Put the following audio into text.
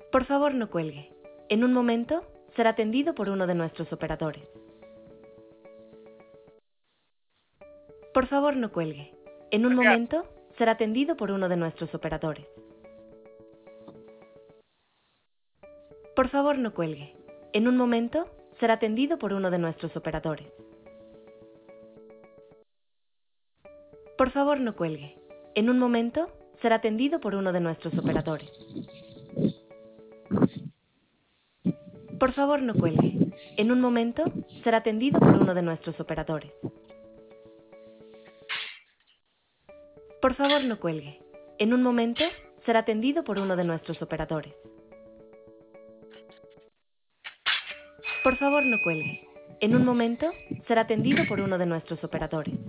Por favor, no cuelgue. En un momento será atendido por uno de nuestros operadores. Por favor, no cuelgue. En un momento será atendido por uno de nuestros operadores. Por favor, no cuelgue. En un momento será atendido por uno de nuestros operadores. Por favor, no cuelgue. En un momento será atendido por uno de nuestros operadores. Por favor, no cuelgue. En un momento será atendido por uno de nuestros operadores. Por favor, no cuelgue. En un momento será atendido por uno de nuestros operadores. Por favor, no cuelgue. En un momento será atendido por uno de nuestros operadores.